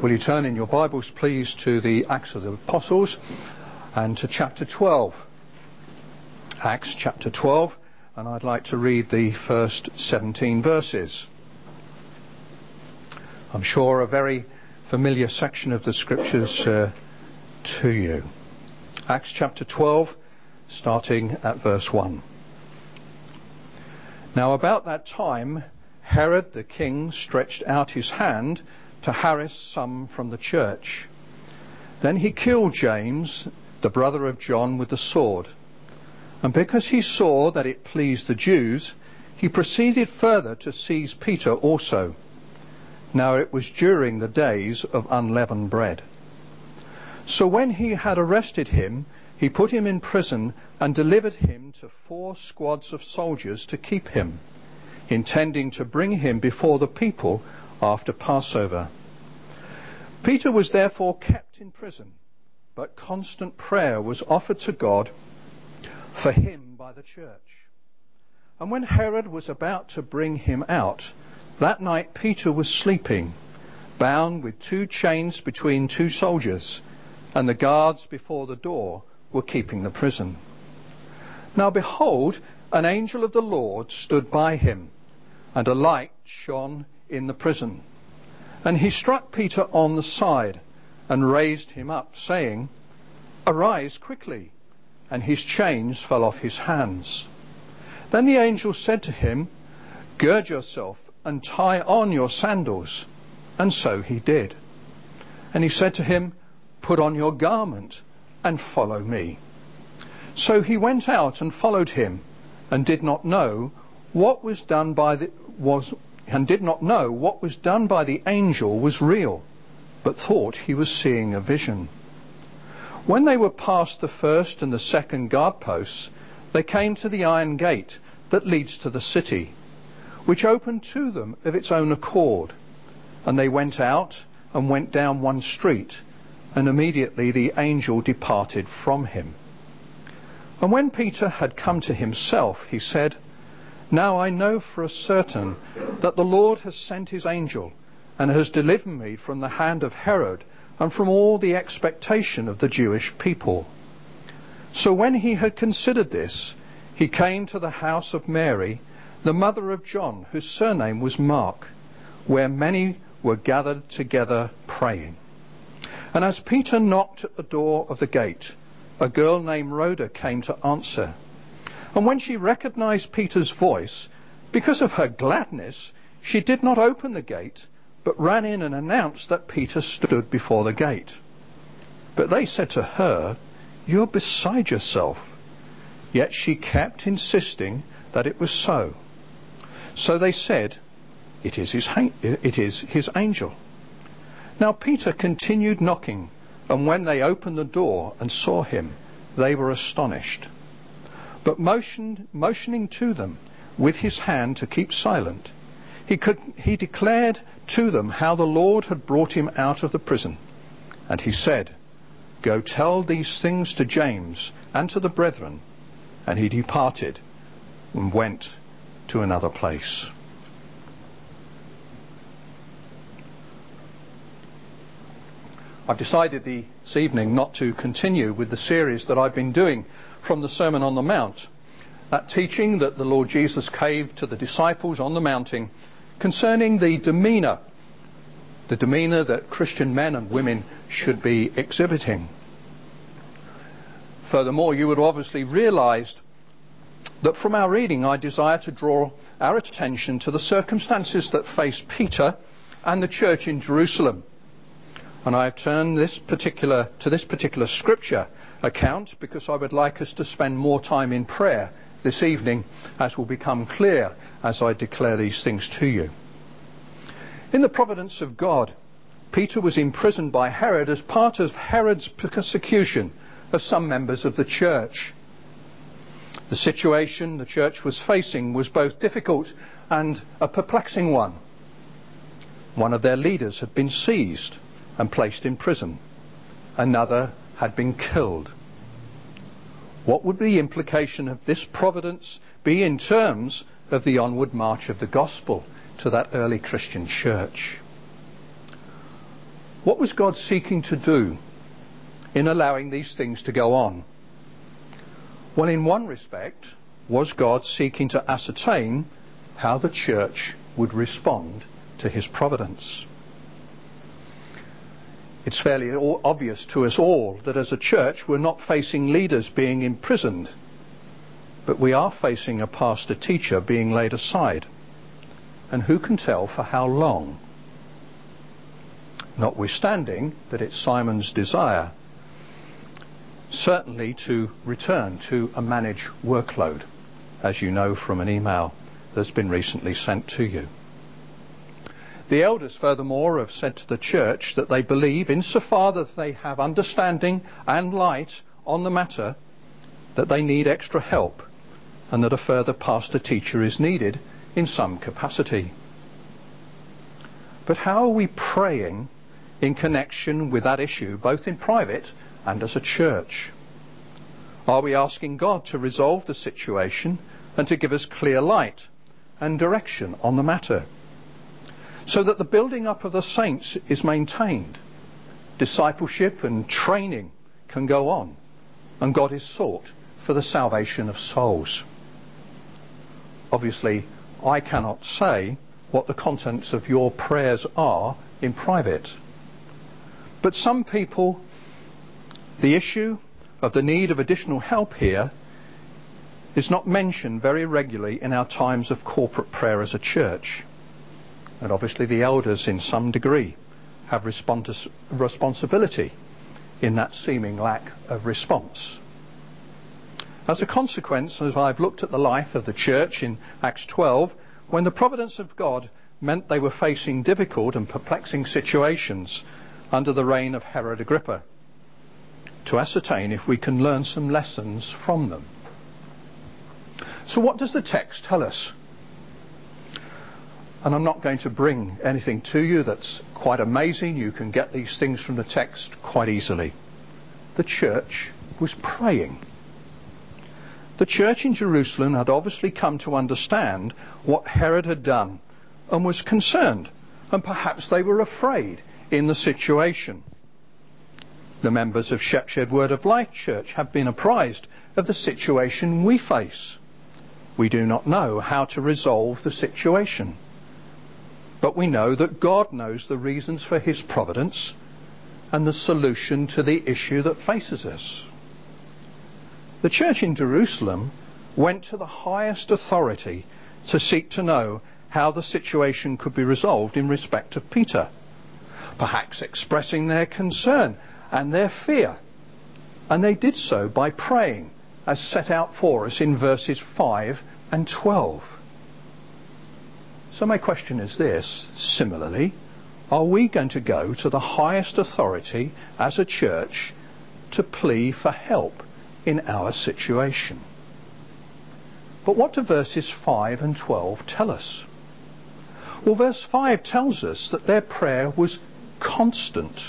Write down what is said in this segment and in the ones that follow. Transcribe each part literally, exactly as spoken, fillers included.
Will you turn in your Bibles, please, to the Acts of the Apostles and to chapter twelve. Acts chapter twelve, and I'd like to read the first seventeen verses. I'm sure a very familiar section of the Scriptures uh, to you. Acts chapter twelve, starting at verse one. Now about that time, Herod the king stretched out his hand to harass some from the church. Then he killed James, the brother of John, with the sword. And because he saw that it pleased the Jews, he proceeded further to seize Peter also. Now it was during the days of unleavened bread. So when he had arrested him, he put him in prison and delivered him to four squads of soldiers to keep him, intending to bring him before the people after Passover. Peter was therefore kept in prison, but constant prayer was offered to God for him by the church. And when Herod was about to bring him out, that night Peter was sleeping, bound with two chains between two soldiers, and the guards before the door were keeping the prison. Now behold, an angel of the Lord stood by him, and a light shone in the prison. And he struck Peter on the side and raised him up, saying, "Arise quickly." And his chains fell off his hands. Then the angel said to him, "Gird yourself and tie on your sandals." And so he did. And he said to him, "Put on your garment and follow me." So he went out and followed him, and did not know what was done by the was and did not know what was done by the angel was real, but thought he was seeing a vision. When they were past the first and the second guard posts, they came to the iron gate that leads to the city, which opened to them of its own accord. And they went out and went down one street, and immediately the angel departed from him. And when Peter had come to himself, he said, "Now I know for a certain that the Lord has sent his angel and has delivered me from the hand of Herod and from all the expectation of the Jewish people." So when he had considered this, he came to the house of Mary, the mother of John, whose surname was Mark, where many were gathered together praying. And as Peter knocked at the door of the gate, a girl named Rhoda came to answer. And when she recognized Peter's voice, because of her gladness, she did not open the gate, but ran in and announced that Peter stood before the gate. But they said to her, "You're beside yourself." Yet she kept insisting that it was so. So they said, "It is his, ha- it is his angel." Now Peter continued knocking, and when they opened the door and saw him, they were astonished. But motioned, motioning to them with his hand to keep silent, he, could, he declared to them how the Lord had brought him out of the prison. And he said, "Go tell these things to James and to the brethren." And he departed and went to another place. I've decided this evening not to continue with the series that I've been doing from the Sermon on the Mount, that teaching that the Lord Jesus gave to the disciples on the mountain concerning the demeanour, the demeanour that Christian men and women should be exhibiting. Furthermore, you would obviously realise that from our reading I desire to draw our attention to the circumstances that faced Peter and the church in Jerusalem. And I have turned this particular to this particular scripture account because I would like us to spend more time in prayer this evening, as will become clear as I declare these things to you. In the providence of God, Peter was imprisoned by Herod as part of Herod's persecution of some members of the church. The situation the church was facing was both difficult and a perplexing one. One of their leaders had been seized and placed in prison. Another had been killed. What would the implication of this providence be in terms of the onward march of the gospel to that early Christian church? What was God seeking to do in allowing these things to go on? Well, in one respect, was God seeking to ascertain how the church would respond to his providence. It's fairly obvious to us all that as a church we're not facing leaders being imprisoned, but we are facing a pastor teacher being laid aside. And who can tell for how long? Notwithstanding that it's Simon's desire certainly to return to a managed workload, as you know from an email that's been recently sent to you. The elders, furthermore, have said to the church that they believe, insofar that they have understanding and light on the matter, that they need extra help and that a further pastor teacher is needed in some capacity. But how are we praying in connection with that issue, both in private and as a church? Are we asking God to resolve the situation and to give us clear light and direction on the matter, so that the building up of the saints is maintained, discipleship and training can go on, and God is sought for the salvation of souls? Obviously, I cannot say what the contents of your prayers are in private. But some people, the issue of the need of additional help here is not mentioned very regularly in our times of corporate prayer as a church. And obviously the elders in some degree have respons- responsibility in that seeming lack of response. As a consequence, as I've looked at the life of the church in Acts twelve, when the providence of God meant they were facing difficult and perplexing situations under the reign of Herod Agrippa, to ascertain if we can learn some lessons from them. So what does the text tell us? And I'm not going to bring anything to you that's quite amazing. You can get these things from the text quite easily. The church was praying. The church in Jerusalem had obviously come to understand what Herod had done and was concerned, and perhaps they were afraid in the situation. The members of Shepshed Word of Life Church have been apprised of the situation we face. We do not know how to resolve the situation, but we know that God knows the reasons for his providence and the solution to the issue that faces us. The church in Jerusalem went to the highest authority to seek to know how the situation could be resolved in respect of Peter, perhaps expressing their concern and their fear. And they did so by praying, as set out for us in verses five and twelve. So my question is this: similarly, are we going to go to the highest authority as a church to plea for help in our situation? But what do verses five and twelve tell us? Well, verse five tells us that their prayer was constant.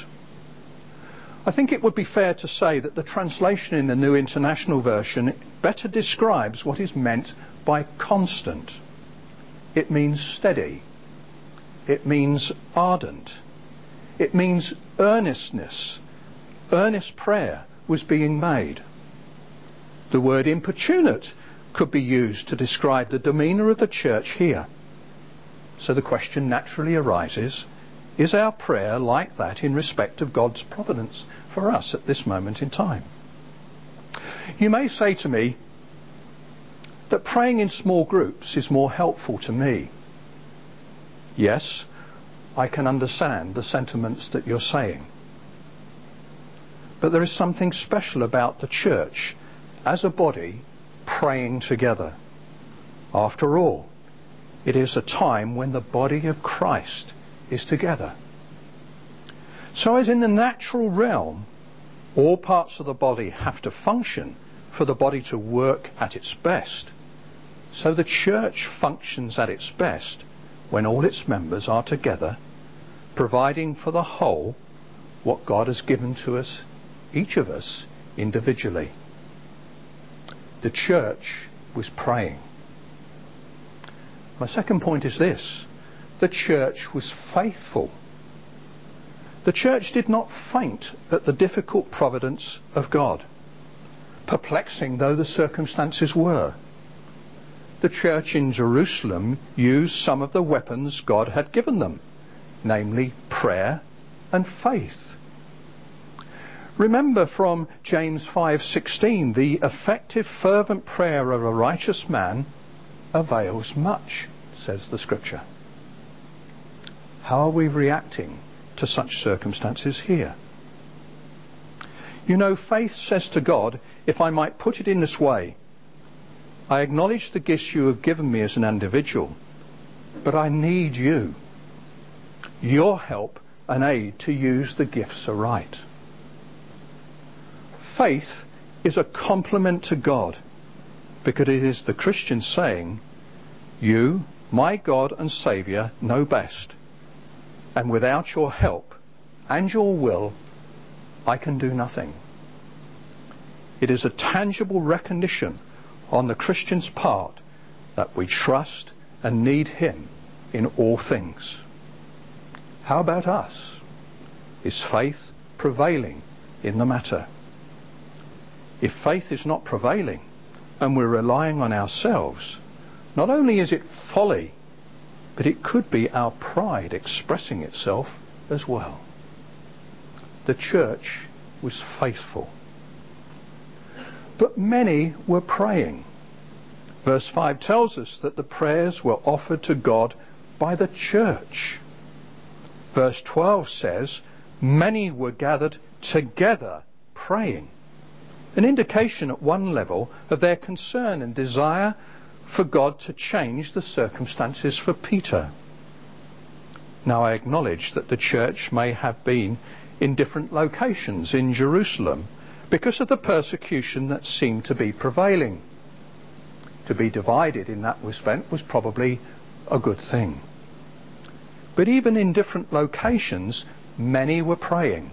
I think it would be fair to say that the translation in the New International Version better describes what is meant by constant. It means steady. It means ardent. It means earnestness. Earnest prayer was being made. The word importunate could be used to describe the demeanour of the church here. So the question naturally arises, is our prayer like that in respect of God's providence for us at this moment in time? You may say to me that praying in small groups is more helpful to me. Yes, I can understand the sentiments that you're saying. But there is something special about the church as a body praying together. After all, it is a time when the body of Christ is together. So as in the natural realm, all parts of the body have to function for the body to work at its best, so the church functions at its best when all its members are together, providing for the whole what God has given to us, each of us individually. The church was praying. My second point is this: the church was faithful. The church did not faint at the difficult providence of God, perplexing though the circumstances were. The church in Jerusalem used some of the weapons God had given them, namely prayer and faith. Remember from James five sixteen, the effective fervent prayer of a righteous man avails much, says the scripture. How are we reacting to such circumstances here? You know, faith says to God, if I might put it in this way, I acknowledge the gifts you have given me as an individual, but I need you, your help and aid to use the gifts aright. Faith is a compliment to God, because it is the Christian saying, you, my God and Saviour, know best, and without your help and your will, I can do nothing. It is a tangible recognition on the Christian's part that we trust and need Him in all things. How about us? Is faith prevailing in the matter? If faith is not prevailing and we're relying on ourselves, not only is it folly, but it could be our pride expressing itself as well. The church was faithful, but many were praying. Verse five tells us that the prayers were offered to God by the church. Verse twelve says, many were gathered together praying. An indication at one level of their concern and desire for God to change the circumstances for Peter. Now I acknowledge that the church may have been in different locations in Jerusalem because of the persecution that seemed to be prevailing. To be divided in that respect was probably a good thing. But even in different locations, many were praying.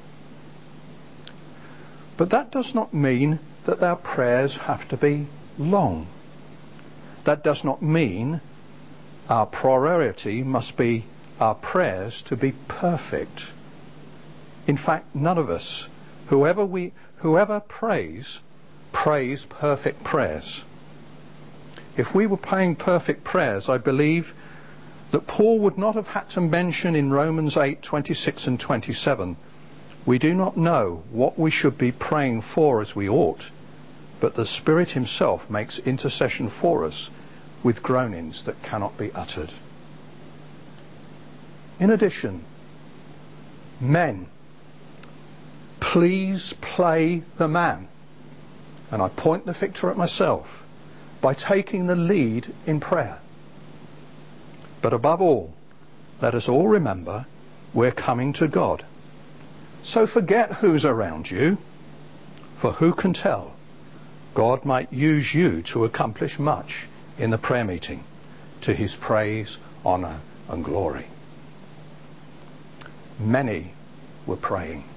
But that does not mean that our prayers have to be long. That does not mean our priority must be our prayers to be perfect. In fact, none of us, whoever we, whoever prays, prays perfect prayers. If we were praying perfect prayers, I believe that Paul would not have had to mention in Romans eight twenty-six and twenty-seven, we do not know what we should be praying for as we ought, but the Spirit Himself makes intercession for us with groanings that cannot be uttered. In addition, men, please play the man. And I point the finger at myself by taking the lead in prayer. But above all, let us all remember we're coming to God. So forget who's around you, for who can tell? God might use you to accomplish much in the prayer meeting, to His praise, honour and glory. Many were praying.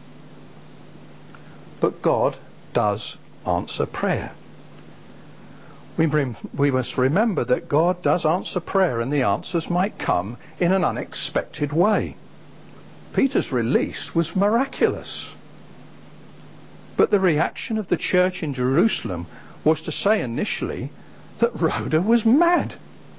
But God does answer prayer. We, we must remember that God does answer prayer, and the answers might come in an unexpected way. Peter's release was miraculous. But the reaction of the church in Jerusalem was to say initially that Rhoda was mad.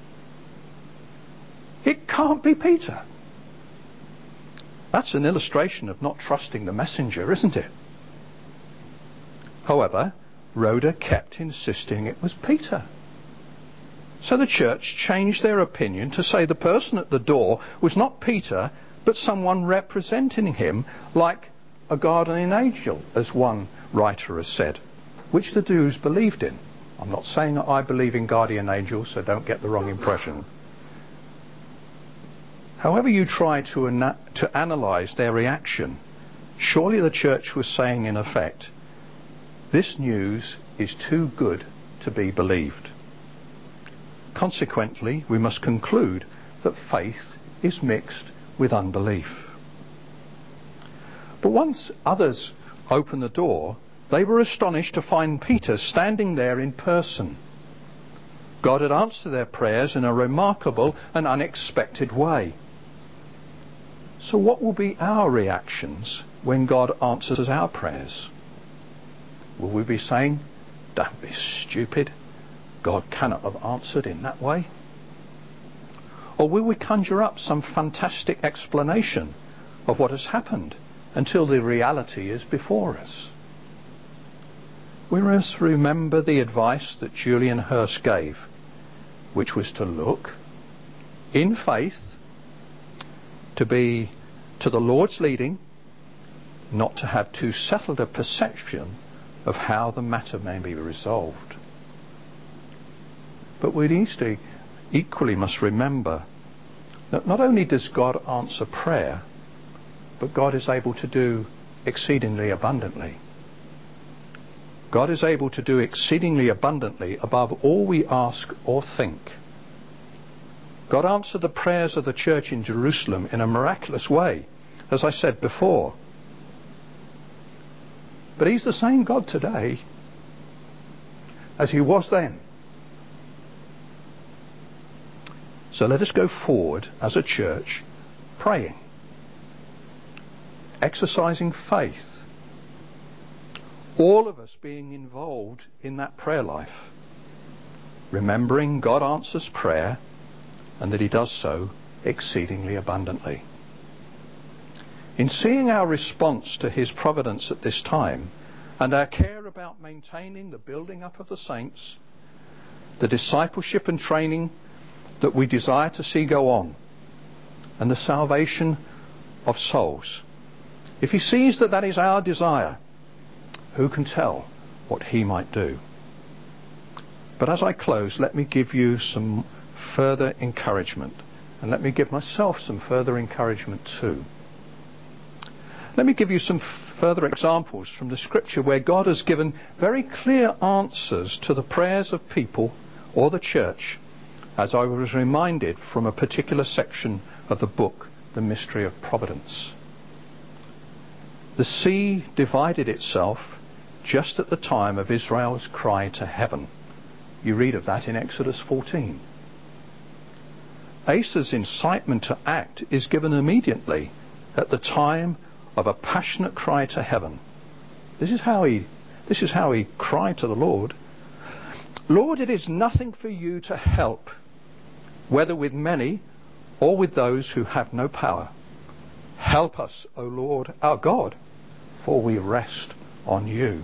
It can't be Peter. That's an illustration of not trusting the messenger, isn't it? However, Rhoda kept insisting it was Peter. So the church changed their opinion to say the person at the door was not Peter, but someone representing him, like a guardian angel, as one writer has said, which the Jews believed in. I'm not saying that I believe in guardian angels, so don't get the wrong impression. However you try to, ana- to analyse their reaction, surely the church was saying in effect, this news is too good to be believed. Consequently, we must conclude that faith is mixed with unbelief. But once others opened the door, they were astonished to find Peter standing there in person. God had answered their prayers in a remarkable and unexpected way. So what will be our reactions when God answers our prayers? Will we be saying, "Don't be stupid, God cannot have answered in that way"? Or will we conjure up some fantastic explanation of what has happened until the reality is before us? We must remember the advice that Julian Hurst gave, which was to look in faith, to be to the Lord's leading, not to have too settled a perception of how the matter may be resolved. But we equally, equally must remember that not only does God answer prayer, but God is able to do exceedingly abundantly. God is able to do exceedingly abundantly above all we ask or think. God answered the prayers of the church in Jerusalem in a miraculous way, as I said before. But He's the same God today as He was then. So let us go forward as a church praying, exercising faith, all of us being involved in that prayer life, remembering God answers prayer and that He does so exceedingly abundantly. In seeing our response to His providence at this time and our care about maintaining the building up of the saints, the discipleship and training that we desire to see go on, and the salvation of souls, if He sees that that is our desire, who can tell what He might do? But as I close, let me give you some further encouragement, and let me give myself some further encouragement too. Let me give you some further examples from the Scripture where God has given very clear answers to the prayers of people or the church, as I was reminded from a particular section of the book, The Mystery of Providence. The sea divided itself just at the time of Israel's cry to heaven. You read of that in Exodus fourteen. Asa's incitement to act is given immediately at the time of a passionate cry to heaven. This is how he, this is how he cried to the Lord. "Lord, it is nothing for you to help, whether with many or with those who have no power. Help us, O Lord our God, for we rest on you."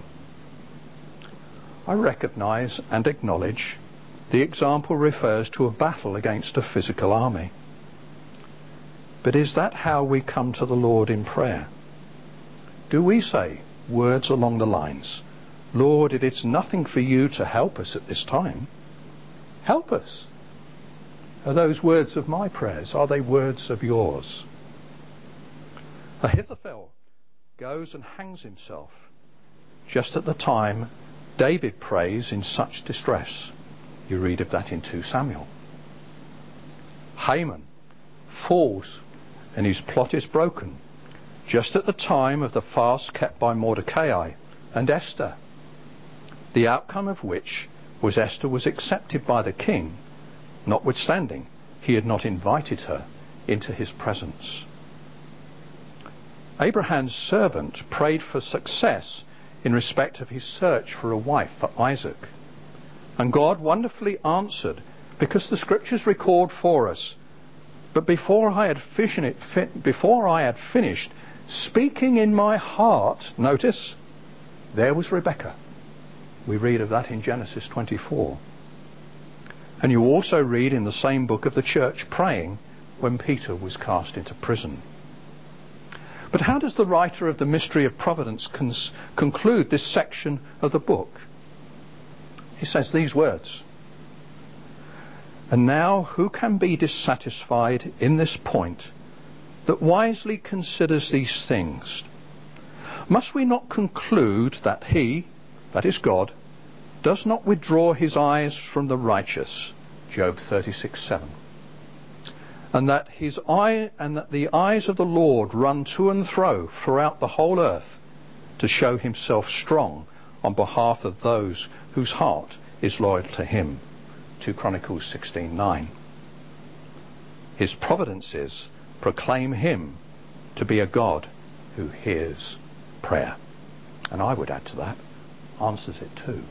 I recognise and acknowledge the example refers to a battle against a physical army. But is that how we come to the Lord in prayer? Do we say words along the lines, "Lord, it is nothing for you to help us at this time. Help us"? Are those words of my prayers? Are they words of yours? Ahithophel goes and hangs himself just at the time David prays in such distress. You read of that in Second Samuel. Haman falls and his plot is broken just at the time of the fast kept by Mordecai and Esther, the outcome of which was Esther was accepted by the king, notwithstanding he had not invited her into his presence. Abraham's servant prayed for success in respect of his search for a wife for Isaac, and God wonderfully answered, because the Scriptures record for us, "But before I had fin- before I had finished speaking in my heart," notice, there was Rebekah. We read of that in Genesis twenty-four. And you also read in the same book of the church praying when Peter was cast into prison. But how does the writer of the Mystery of Providence cons- conclude this section of the book? He says these words: "And now who can be dissatisfied in this point that wisely considers these things? Must we not conclude that He, that is God, does not withdraw His eyes from the righteous," Job thirty-six seven, and that his eye and that the eyes of the Lord run to and fro throughout the whole earth to show Himself strong on behalf of those whose heart is loyal to Him, Second Chronicles sixteen nine. His providences proclaim Him to be a God who hears prayer. And I would add to that, answers it too.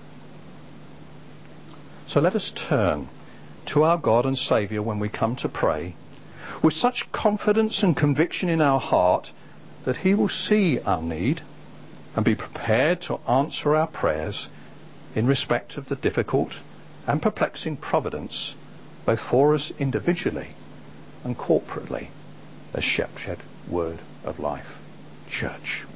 So let us turn to our God and Saviour when we come to pray, with such confidence and conviction in our heart that he will see our need and be prepared to answer our prayers in respect of the difficult and perplexing providence, both for us individually and corporately, as Shepherd Word of Life Church.